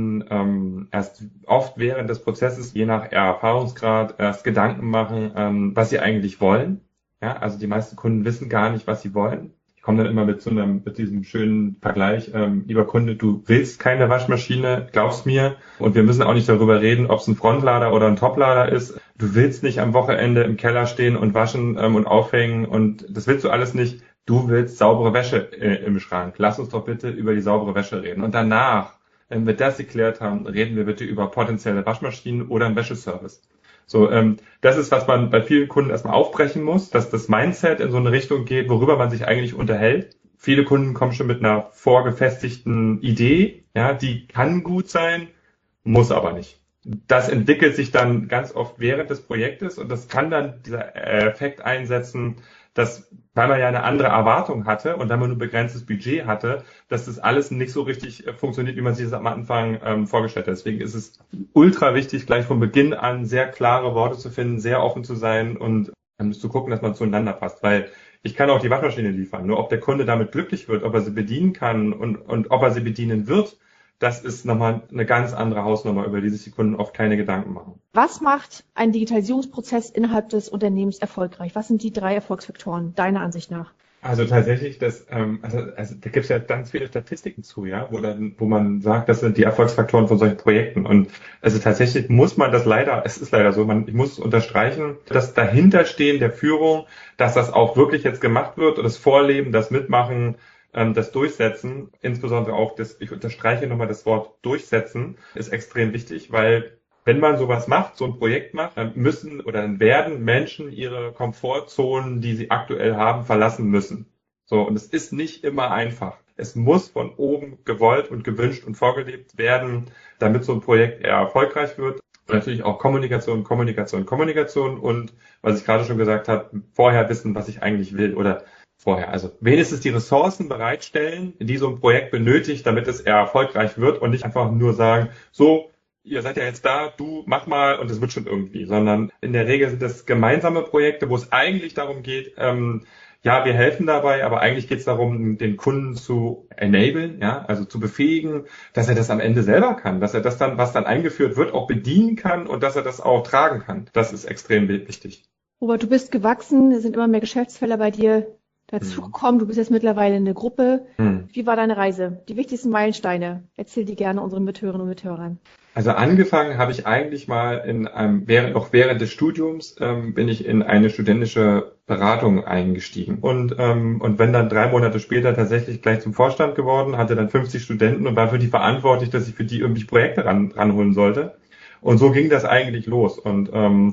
Kunden erst oft während des Prozesses, je nach Erfahrungsgrad, erst Gedanken machen, was sie eigentlich wollen. Ja, also die meisten Kunden wissen gar nicht, was sie wollen. Ich komme dann immer mit diesem schönen Vergleich, lieber Kunde, du willst keine Waschmaschine, glaub's mir. Und wir müssen auch nicht darüber reden, ob es ein Frontlader oder ein Toplader ist. Du willst nicht am Wochenende im Keller stehen und waschen und aufhängen und das willst du alles nicht. Du willst saubere Wäsche im Schrank. Lass uns doch bitte über die saubere Wäsche reden. Und danach, wenn wir das geklärt haben, reden wir bitte über potenzielle Waschmaschinen oder einen Wäscheservice. So, das ist, was man bei vielen Kunden erstmal aufbrechen muss, dass das Mindset in so eine Richtung geht, worüber man sich eigentlich unterhält. Viele Kunden kommen schon mit einer vorgefestigten Idee, ja, die kann gut sein, muss aber nicht. Das entwickelt sich dann ganz oft während des Projektes und das kann dann dieser Effekt einsetzen, dass, weil man ja eine andere Erwartung hatte und wenn man nur begrenztes Budget hatte, dass das alles nicht so richtig funktioniert, wie man sich das am Anfang vorgestellt hat. Deswegen ist es ultra wichtig, gleich von Beginn an sehr klare Worte zu finden, sehr offen zu sein und zu gucken, dass man zueinander passt. Weil ich kann auch die Waschmaschine liefern, nur ob der Kunde damit glücklich wird, ob er sie bedienen kann und ob er sie bedienen wird, das ist nochmal eine ganz andere Hausnummer, über die sich die Kunden oft keine Gedanken machen. Was macht einen Digitalisierungsprozess innerhalb des Unternehmens erfolgreich? Was sind die 3 Erfolgsfaktoren, deiner Ansicht nach? Also tatsächlich, also da gibt es ja ganz viele Statistiken zu, ja, wo man sagt, das sind die Erfolgsfaktoren von solchen Projekten. Und also tatsächlich muss man das leider, es ist leider so, ich muss unterstreichen, das Dahinterstehen der Führung, dass das auch wirklich jetzt gemacht wird und das Vorleben, das Mitmachen, das Durchsetzen, insbesondere auch ich unterstreiche nochmal das Wort Durchsetzen, ist extrem wichtig, weil wenn man sowas macht, so ein Projekt macht, dann werden Menschen ihre Komfortzonen, die sie aktuell haben, verlassen müssen. So, und es ist nicht immer einfach. Es muss von oben gewollt und gewünscht und vorgelebt werden, damit so ein Projekt eher erfolgreich wird. Und natürlich auch Kommunikation und was ich gerade schon gesagt habe, vorher wissen, was ich eigentlich will oder vorher. Also wenigstens die Ressourcen bereitstellen, die so ein Projekt benötigt, damit es eher erfolgreich wird und nicht einfach nur sagen, so, ihr seid ja jetzt da, du mach mal und es wird schon irgendwie, sondern in der Regel sind das gemeinsame Projekte, wo es eigentlich darum geht, ja, wir helfen dabei, aber eigentlich geht es darum, den Kunden zu enablen, ja, also zu befähigen, dass er das am Ende selber kann, dass er das dann, was dann eingeführt wird, auch bedienen kann und dass er das auch tragen kann. Das ist extrem wichtig. Robert, du bist gewachsen, es sind immer mehr Geschäftsfelder bei dir dazugekommen. Du bist jetzt mittlerweile in der Gruppe. Wie war deine Reise? Die wichtigsten Meilensteine. Erzähl die gerne unseren Mithörerinnen und Mithörern. Also angefangen habe ich eigentlich mal während des Studiums bin ich in eine studentische Beratung eingestiegen und wenn dann 3 Monate später tatsächlich gleich zum Vorstand geworden, hatte dann 50 Studenten und war für die verantwortlich, dass ich für die irgendwie Projekte ranholen sollte. Und so ging das eigentlich los. Und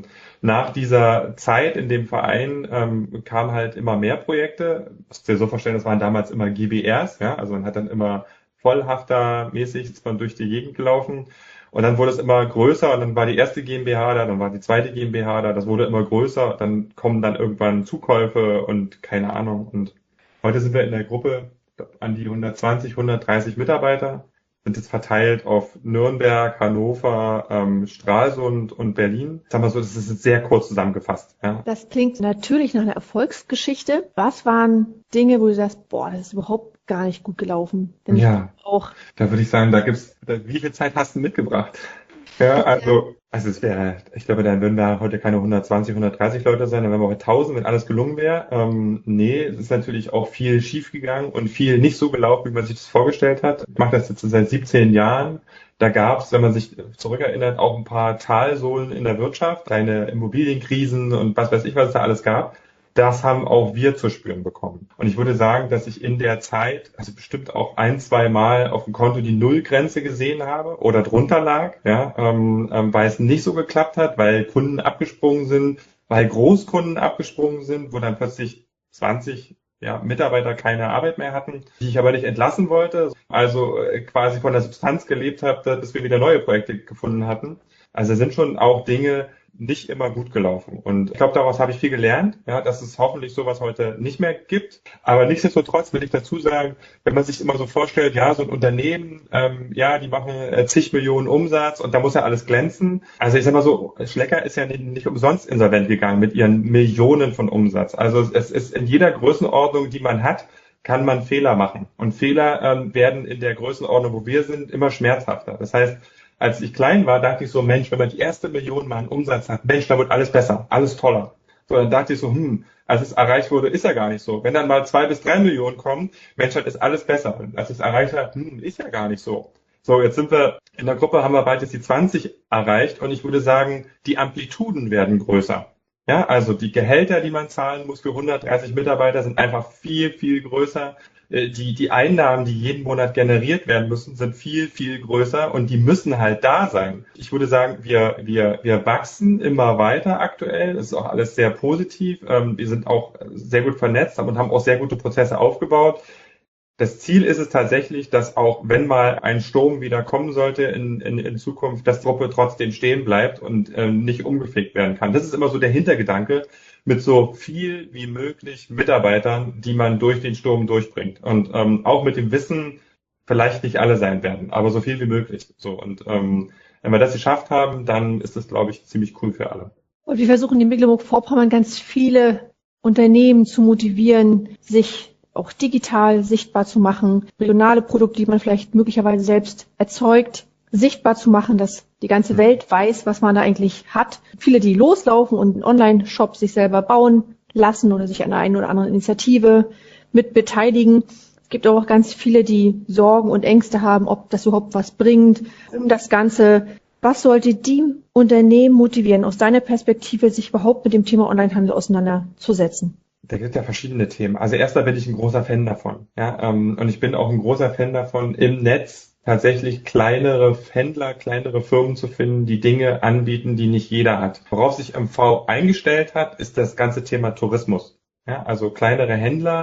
nach dieser Zeit in dem Verein kamen halt immer mehr Projekte. Du musst dir so vorstellen, das waren damals immer GBRs, ja, also man hat dann immer vollhaftermäßig ist man durch die Gegend gelaufen. Und dann wurde es immer größer und dann war die erste GmbH da, dann war die zweite GmbH da, das wurde immer größer, dann kommen dann irgendwann Zukäufe und keine Ahnung. Und heute sind wir in der Gruppe an die 120, 130 Mitarbeiter, sind jetzt verteilt auf Nürnberg, Hannover, Stralsund und Berlin. Sagen wir so, das ist jetzt sehr kurz zusammengefasst. Ja. Das klingt natürlich nach einer Erfolgsgeschichte. Was waren Dinge, wo du sagst, boah, das ist überhaupt gar nicht gut gelaufen? Denn Ja, auch da würde ich sagen, wie viel Zeit hast du mitgebracht? Ja, also es wäre, ich glaube, dann würden wir heute keine 120, 130 Leute sein, dann wären wir heute 1000, wenn alles gelungen wäre. Nee, es ist natürlich auch viel schiefgegangen und viel nicht so gelaufen, wie man sich das vorgestellt hat. Ich mache das jetzt seit 17 Jahren. Da gab es, wenn man sich zurückerinnert, auch ein paar Talsohlen in der Wirtschaft, kleine Immobilienkrisen und was weiß ich, was es da alles gab. Das haben auch wir zu spüren bekommen. Und ich würde sagen, dass ich in der Zeit, also bestimmt auch 1, 2 Mal auf dem Konto die Nullgrenze gesehen habe oder drunter lag, ja, weil es nicht so geklappt hat, weil Kunden abgesprungen sind, weil Großkunden abgesprungen sind, wo dann plötzlich 20 Mitarbeiter keine Arbeit mehr hatten, die ich aber nicht entlassen wollte. Also quasi von der Substanz gelebt habe, bis wir wieder neue Projekte gefunden hatten. Also sind schon auch Dinge nicht immer gut gelaufen. Und ich glaube, daraus habe ich viel gelernt, ja, dass es hoffentlich sowas heute nicht mehr gibt. Aber nichtsdestotrotz will ich dazu sagen, wenn man sich immer so vorstellt, ja, so ein Unternehmen, die machen zig Millionen Umsatz und da muss ja alles glänzen. Also ich sag mal so, Schlecker ist ja nicht umsonst insolvent gegangen mit ihren Millionen von Umsatz. Also es ist in jeder Größenordnung, die man hat, kann man Fehler machen. Und Fehler werden in der Größenordnung, wo wir sind, immer schmerzhafter. Das heißt, als ich klein war, dachte ich so, Mensch, wenn man die erste Million mal einen Umsatz hat, Mensch, da wird alles besser, alles toller. So, dann dachte ich so, als es erreicht wurde, ist ja gar nicht so. Wenn dann mal 2 bis 3 Millionen kommen, Mensch, dann ist alles besser. Und als es erreicht hat, ist ja gar nicht so. So, jetzt sind wir in der Gruppe, haben wir bald jetzt die 20 erreicht und ich würde sagen, die Amplituden werden größer. Ja, also die Gehälter, die man zahlen muss für 130 Mitarbeiter, sind einfach viel, viel größer. Die Einnahmen, die jeden Monat generiert werden müssen, sind viel, viel größer und die müssen halt da sein. Ich würde sagen, wir wachsen immer weiter aktuell. Das ist auch alles sehr positiv. Wir sind auch sehr gut vernetzt und haben auch sehr gute Prozesse aufgebaut. Das Ziel ist es tatsächlich, dass auch wenn mal ein Sturm wieder kommen sollte in Zukunft, dass die Gruppe trotzdem stehen bleibt und nicht umgefegt werden kann. Das ist immer so der Hintergedanke, mit so viel wie möglich Mitarbeitern, die man durch den Sturm durchbringt. Und auch mit dem Wissen, vielleicht nicht alle sein werden, aber so viel wie möglich. So, und wenn wir das geschafft haben, dann ist das, glaube ich, ziemlich cool für alle. Und wir versuchen in Mecklenburg-Vorpommern ganz viele Unternehmen zu motivieren, sich auch digital sichtbar zu machen, regionale Produkte, die man vielleicht möglicherweise selbst erzeugt, sichtbar zu machen, dass die ganze Welt weiß, was man da eigentlich hat. Viele, die loslaufen und einen Online-Shop sich selber bauen lassen oder sich an einer oder anderen Initiative mit beteiligen. Es gibt auch ganz viele, die Sorgen und Ängste haben, ob das überhaupt was bringt. Um das Ganze, was sollte die Unternehmen motivieren, aus deiner Perspektive, sich überhaupt mit dem Thema Onlinehandel auseinanderzusetzen? Da gibt es ja verschiedene Themen. Also erstmal bin ich ein großer Fan davon. Ja, und ich bin auch ein großer Fan davon, im Netz tatsächlich kleinere Händler, kleinere Firmen zu finden, die Dinge anbieten, die nicht jeder hat. Worauf sich MV eingestellt hat, ist das ganze Thema Tourismus. Ja, also kleinere Händler,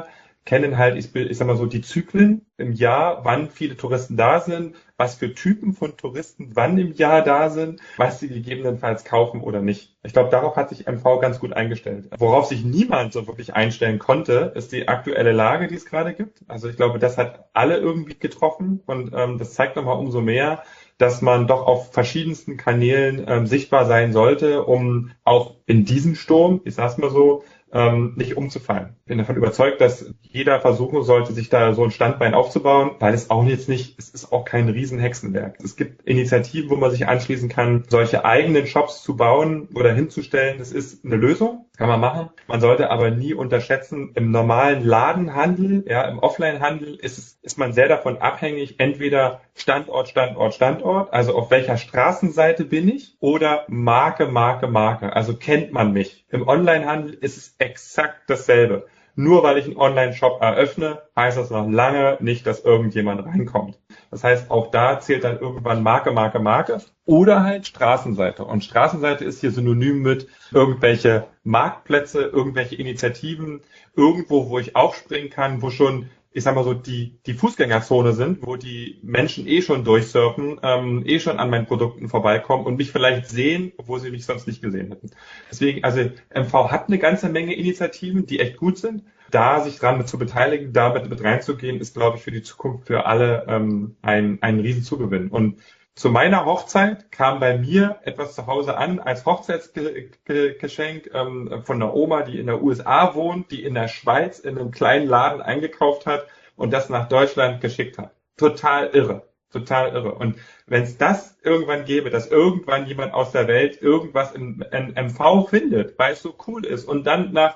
kennen halt, ich sag mal so, die Zyklen im Jahr, wann viele Touristen da sind, was für Typen von Touristen wann im Jahr da sind, was sie gegebenenfalls kaufen oder nicht. Ich glaube, darauf hat sich MV ganz gut eingestellt. Worauf sich niemand so wirklich einstellen konnte, ist die aktuelle Lage, die es gerade gibt. Also ich glaube, das hat alle irgendwie getroffen und das zeigt nochmal umso mehr, dass man doch auf verschiedensten Kanälen sichtbar sein sollte, um auch in diesem Sturm, ich sag's mal so, nicht umzufallen. Bin davon überzeugt, dass jeder versuchen sollte, sich da so ein Standbein aufzubauen, weil es ist auch kein Riesenhexenwerk. Es gibt Initiativen, wo man sich anschließen kann, solche eigenen Shops zu bauen oder hinzustellen. Das ist eine Lösung, kann man machen. Man sollte aber nie unterschätzen, im normalen Ladenhandel, ja, im Offline-Handel ist man sehr davon abhängig, entweder Standort, also auf welcher Straßenseite bin ich oder Marke. Also kennt man mich. Im Onlinehandel ist es exakt dasselbe. Nur weil ich einen Online-Shop eröffne, heißt das noch lange nicht, dass irgendjemand reinkommt. Das heißt, auch da zählt dann irgendwann Marke oder halt Straßenseite. Und Straßenseite ist hier synonym mit irgendwelche Marktplätze, irgendwelche Initiativen, irgendwo, wo ich aufspringen kann, wo schon, ich sag mal so, die Fußgängerzone sind, wo die Menschen schon durchsurfen, schon an meinen Produkten vorbeikommen und mich vielleicht sehen, obwohl sie mich sonst nicht gesehen hätten. Deswegen, also MV hat eine ganze Menge Initiativen, die echt gut sind. Da sich dran zu beteiligen, damit mit reinzugehen, ist, glaube ich, für die Zukunft für alle ein Riesenzugewinn. Und zu meiner Hochzeit kam bei mir etwas zu Hause an als Hochzeitsgeschenk von einer Oma, die in der USA wohnt, die in der Schweiz in einem kleinen Laden eingekauft hat und das nach Deutschland geschickt hat. Total irre. Und wenn es das irgendwann gäbe, dass irgendwann jemand aus der Welt irgendwas in MV findet, weil es so cool ist und dann nach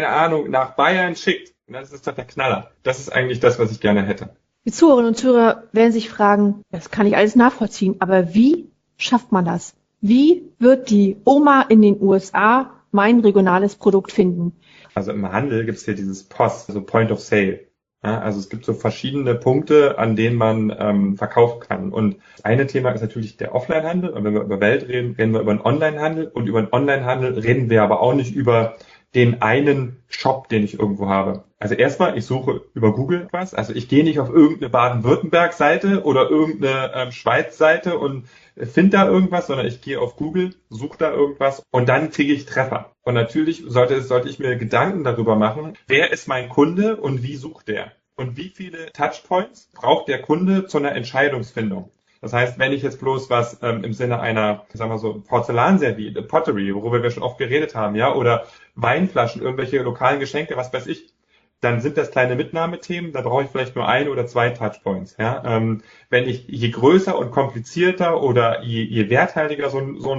Bayern schickt, das ist doch der Knaller. Das ist eigentlich das, was ich gerne hätte. Die Zuhörerinnen und Zuhörer werden sich fragen, das kann ich alles nachvollziehen, aber wie schafft man das? Wie wird die Oma in den USA mein regionales Produkt finden? Also im Handel gibt es hier dieses POS, also Point of Sale. Ja, also es gibt so verschiedene Punkte, an denen man verkaufen kann. Und das eine Thema ist natürlich der Offline-Handel. Und wenn wir über Welt reden, reden wir über den Online-Handel. Und über den Online-Handel reden wir aber auch nicht über den einen Shop, den ich irgendwo habe. Also erstmal, ich suche über Google was. Also ich gehe nicht auf irgendeine Baden-Württemberg-Seite oder irgendeine Schweiz-Seite und finde da irgendwas, sondern ich gehe auf Google, suche da irgendwas und dann kriege ich Treffer. Und natürlich sollte ich mir Gedanken darüber machen, wer ist mein Kunde und wie sucht der? Und wie viele Touchpoints braucht der Kunde zu einer Entscheidungsfindung? Das heißt, wenn ich jetzt bloß was im Sinne einer, sagen wir so, Porzellanservice, Pottery, worüber wir schon oft geredet haben, ja, oder Weinflaschen, irgendwelche lokalen Geschenke, was weiß ich, dann sind das kleine Mitnahmethemen, da brauche ich vielleicht nur 1 oder 2 Touchpoints. Ja? Wenn ich je größer und komplizierter oder je werthaltiger so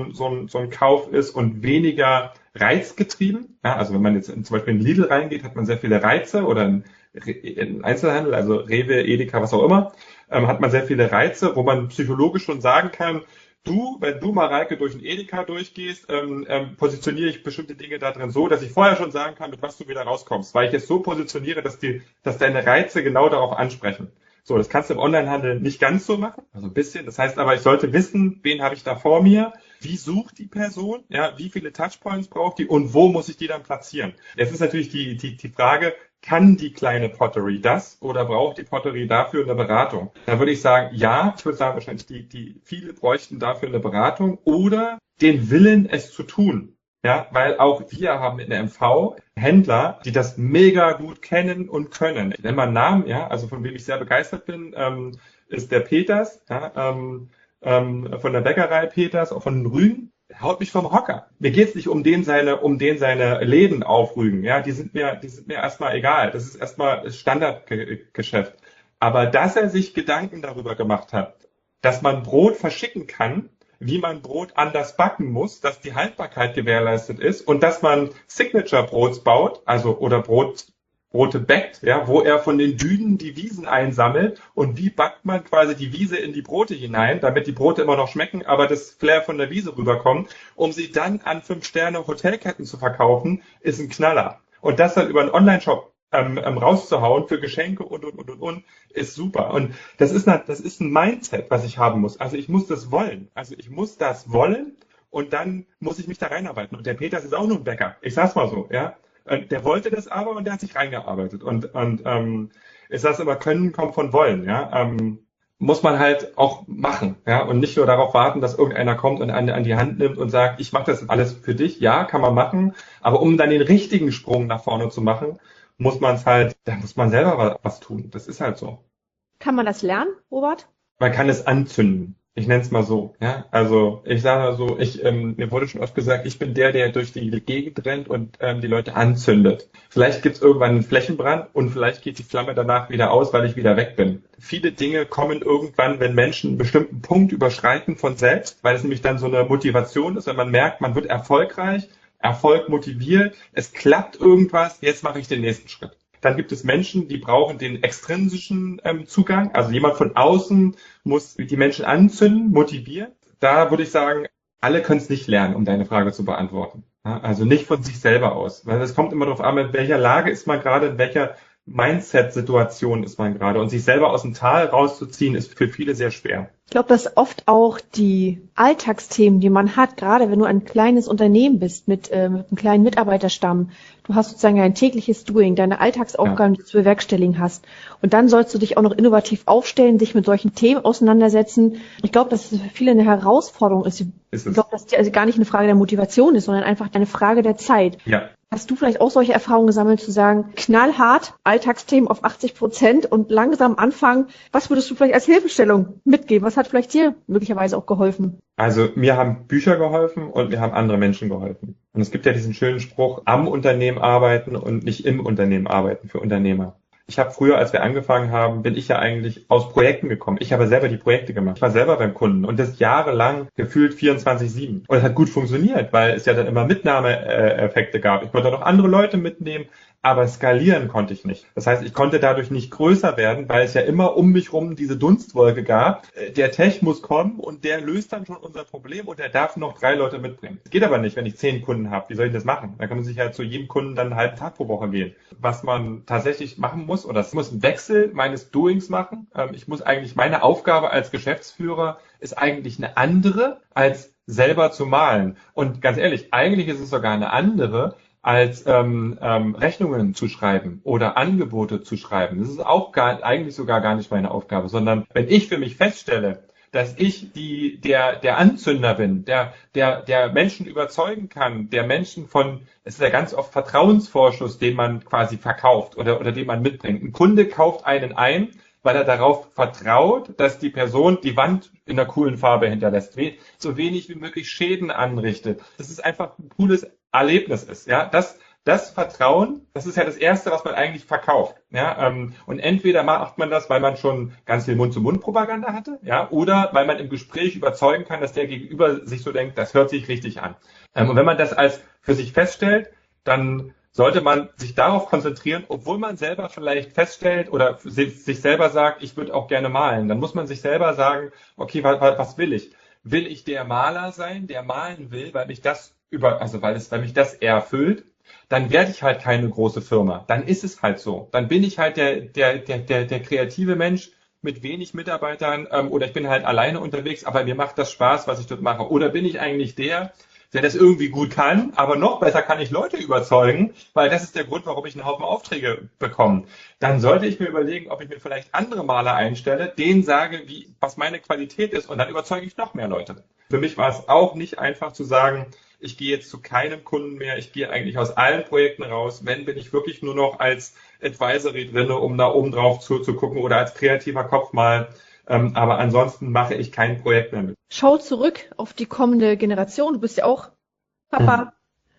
ein Kauf ist und weniger reizgetrieben, ja, also wenn man jetzt zum Beispiel in Lidl reingeht, hat man sehr viele Reize oder in Einzelhandel, also Rewe, Edeka, was auch immer, hat man sehr viele Reize, wo man psychologisch schon sagen kann, wenn du, Mareike, durch den Edeka durchgehst, positioniere ich bestimmte Dinge da drin so, dass ich vorher schon sagen kann, mit was du wieder rauskommst, weil ich es so positioniere, dass deine Reize genau darauf ansprechen. So, das kannst du im Onlinehandel nicht ganz so machen, also ein bisschen. Das heißt aber, ich sollte wissen, wen habe ich da vor mir, wie sucht die Person, ja, wie viele Touchpoints braucht die und wo muss ich die dann platzieren? Jetzt ist natürlich die Frage, kann die kleine Pottery das oder braucht die Pottery dafür eine Beratung? Da würde ich sagen, ja, ich würde sagen, wahrscheinlich viele bräuchten dafür eine Beratung oder den Willen, es zu tun. Ja, weil auch wir haben in der MV Händler, die das mega gut kennen und können. Ich nenne mal einen Namen, ja, also von wem ich sehr begeistert bin, ist der Peters, ja, von der Bäckerei Peters, auch von den Rügen. Der haut mich vom Hocker. Mir geht's nicht um den seine Läden aufrügen, ja, die sind mir erstmal egal. Das ist erstmal Standardgeschäft. Aber dass er sich Gedanken darüber gemacht hat, dass man Brot verschicken kann, wie man Brot anders backen muss, dass die Haltbarkeit gewährleistet ist und dass man Signature-Brots baut, also oder Brote backt, ja, wo er von den Dünen die Wiesen einsammelt und wie backt man quasi die Wiese in die Brote hinein, damit die Brote immer noch schmecken, aber das Flair von der Wiese rüberkommt, um sie dann an 5-Sterne-Hotelketten zu verkaufen, ist ein Knaller. Und das dann über einen Online-Shop rauszuhauen für Geschenke und, ist super. Und das ist ein Mindset, was ich haben muss. Also ich muss das wollen. Und dann muss ich mich da reinarbeiten. Und der Peters ist auch nur ein Bäcker. Ich sag's mal so, ja. Der wollte das aber und der hat sich reingearbeitet. Und ich sage immer, Können kommt von Wollen, ja. Muss man halt auch machen, ja, und nicht nur darauf warten, dass irgendeiner kommt und an die Hand nimmt und sagt, ich mache das alles für dich. Ja, kann man machen, aber um dann den richtigen Sprung nach vorne zu machen, da muss man selber was tun. Das ist halt so. Kann man das lernen, Robert? Man kann es anzünden. Ich nenne es mal so, ja. Also ich sage mal so, mir wurde schon oft gesagt, ich bin der durch die Gegend rennt und die Leute anzündet. Vielleicht gibt es irgendwann einen Flächenbrand und vielleicht geht die Flamme danach wieder aus, weil ich wieder weg bin. Viele Dinge kommen irgendwann, wenn Menschen einen bestimmten Punkt überschreiten von selbst, weil es nämlich dann so eine Motivation ist, wenn man merkt, man wird erfolgreich, Erfolg motiviert, es klappt irgendwas, jetzt mache ich den nächsten Schritt. Dann gibt es Menschen, die brauchen den extrinsischen Zugang. Also jemand von außen muss die Menschen anzünden, motivieren. Da würde ich sagen, alle können es nicht lernen, um deine Frage zu beantworten. Ja, also nicht von sich selber aus. Weil es kommt immer darauf an, in welcher Lage ist man gerade, in welcher Mindset-Situation ist man gerade. Und sich selber aus dem Tal rauszuziehen, ist für viele sehr schwer. Ich glaube, dass oft auch die Alltagsthemen, die man hat, gerade wenn du ein kleines Unternehmen bist mit einem kleinen Mitarbeiterstamm, du hast sozusagen ein tägliches Doing, deine Alltagsaufgaben, die du zu bewerkstelligen hast. Und dann sollst du dich auch noch innovativ aufstellen, dich mit solchen Themen auseinandersetzen. Ich glaube, dass es für viele eine Herausforderung ist. Ich glaube, dass die also gar nicht eine Frage der Motivation ist, sondern einfach eine Frage der Zeit. Ja. Hast du vielleicht auch solche Erfahrungen gesammelt, zu sagen, knallhart, Alltagsthemen auf 80% und langsam anfangen? Was würdest du vielleicht als Hilfestellung mitgeben? Was hat vielleicht dir möglicherweise auch geholfen? Also mir haben Bücher geholfen und mir haben andere Menschen geholfen. Und es gibt ja diesen schönen Spruch, am Unternehmen arbeiten und nicht im Unternehmen arbeiten für Unternehmer. Ich habe früher, als wir angefangen haben, bin ich ja eigentlich aus Projekten gekommen. Ich habe selber die Projekte gemacht. Ich war selber beim Kunden und das jahrelang gefühlt 24/7. Und es hat gut funktioniert, weil es ja dann immer Mitnahmeeffekte gab. Ich konnte noch andere Leute mitnehmen, aber skalieren konnte ich nicht. Das heißt, ich konnte dadurch nicht größer werden, weil es ja immer um mich rum diese Dunstwolke gab. Der Tech muss kommen und der löst dann schon unser Problem und der darf noch 3 Leute mitbringen. Das geht aber nicht, wenn ich 10 Kunden habe. Wie soll ich das machen? Da kann man sich ja zu jedem Kunden dann einen halben Tag pro Woche gehen. Was man tatsächlich machen muss, oder es muss einen Wechsel meines Doings machen. Ich muss eigentlich, meine Aufgabe als Geschäftsführer ist eigentlich eine andere, als selber zu malen. Und ganz ehrlich, eigentlich ist es sogar eine andere, als Rechnungen zu schreiben oder Angebote zu schreiben. Das ist auch eigentlich sogar gar nicht meine Aufgabe, sondern wenn ich für mich feststelle, dass ich der Anzünder bin, der Menschen überzeugen kann, der Menschen es ist ja ganz oft Vertrauensvorschuss, den man quasi verkauft oder den man mitbringt. Ein Kunde kauft einen ein, weil er darauf vertraut, dass die Person die Wand in einer coolen Farbe hinterlässt, so wenig wie möglich Schäden anrichtet. Das ist einfach ein cooles Erlebnis ist, ja. Das Vertrauen, das ist ja das Erste, was man eigentlich verkauft, ja. Und entweder macht man das, weil man schon ganz viel Mund-zu-Mund-Propaganda hatte, ja, oder weil man im Gespräch überzeugen kann, dass der Gegenüber sich so denkt, das hört sich richtig an. Und wenn man das als für sich feststellt, dann sollte man sich darauf konzentrieren, obwohl man selber vielleicht feststellt oder sich selber sagt, ich würde auch gerne malen. Dann muss man sich selber sagen, okay, was will ich? Will ich der Maler sein, der malen will, weil mich das weil mich das erfüllt? Dann werde ich halt keine große Firma. Dann ist es halt so. Dann bin ich halt der kreative Mensch mit wenig Mitarbeitern oder ich bin halt alleine unterwegs, aber mir macht das Spaß, was ich dort mache. Oder bin ich eigentlich der das irgendwie gut kann, aber noch besser kann ich Leute überzeugen, weil das ist der Grund, warum ich einen Haufen Aufträge bekomme. Dann sollte ich mir überlegen, ob ich mir vielleicht andere Maler einstelle, denen sage, was meine Qualität ist und dann überzeuge ich noch mehr Leute. Für mich war es auch nicht einfach zu sagen, ich gehe jetzt zu keinem Kunden mehr, ich gehe eigentlich aus allen Projekten raus. Wenn, bin ich wirklich nur noch als Advisory drin, um da oben drauf zu gucken oder als kreativer Kopf mal. Aber ansonsten mache ich kein Projekt mehr mit. Schau zurück auf die kommende Generation. Du bist ja auch Papa.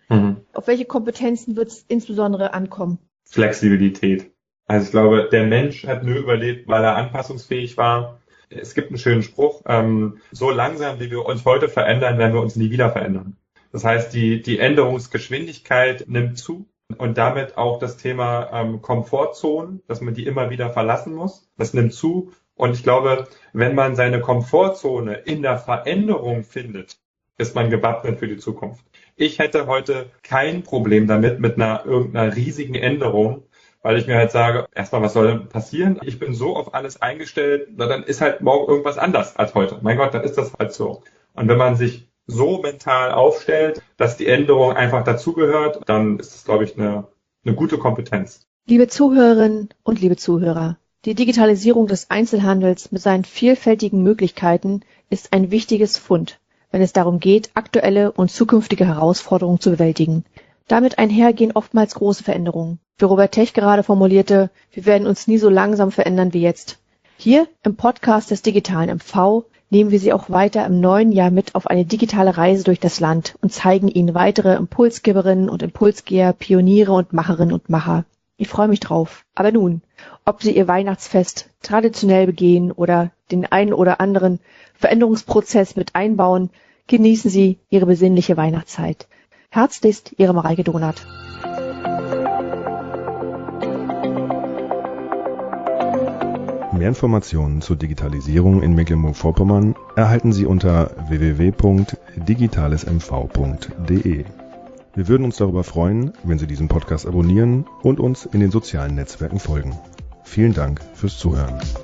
Auf welche Kompetenzen wird es insbesondere ankommen? Flexibilität. Also ich glaube, der Mensch hat nur überlebt, weil er anpassungsfähig war. Es gibt einen schönen Spruch, so langsam, wie wir uns heute verändern, werden wir uns nie wieder verändern. Das heißt, die Änderungsgeschwindigkeit nimmt zu und damit auch das Thema Komfortzonen, dass man die immer wieder verlassen muss. Das nimmt zu. Und ich glaube, wenn man seine Komfortzone in der Veränderung findet, ist man gewappnet für die Zukunft. Ich hätte heute kein Problem damit, mit irgendeiner riesigen Änderung, weil ich mir halt sage, erstmal, was soll denn passieren? Ich bin so auf alles eingestellt, dann ist halt morgen irgendwas anders als heute. Mein Gott, dann ist das halt so. Und wenn man sich so mental aufstellt, dass die Änderung einfach dazugehört, dann ist es, glaube ich, eine gute Kompetenz. Liebe Zuhörerinnen und liebe Zuhörer, die Digitalisierung des Einzelhandels mit seinen vielfältigen Möglichkeiten ist ein wichtiges Fund, wenn es darum geht, aktuelle und zukünftige Herausforderungen zu bewältigen. Damit einhergehen oftmals große Veränderungen. Wie Robert Tech gerade formulierte, wir werden uns nie so langsam verändern wie jetzt. Hier im Podcast des digitalen MV nehmen wir Sie auch weiter im neuen Jahr mit auf eine digitale Reise durch das Land und zeigen Ihnen weitere Impulsgeberinnen und Impulsgeber, Pioniere und Macherinnen und Macher. Ich freue mich drauf. Aber nun, ob Sie Ihr Weihnachtsfest traditionell begehen oder den einen oder anderen Veränderungsprozess mit einbauen, genießen Sie Ihre besinnliche Weihnachtszeit. Herzlichst, Ihre Mareike Donath. Mehr Informationen zur Digitalisierung in Mecklenburg-Vorpommern erhalten Sie unter www.digitalesmv.de. Wir würden uns darüber freuen, wenn Sie diesen Podcast abonnieren und uns in den sozialen Netzwerken folgen. Vielen Dank fürs Zuhören.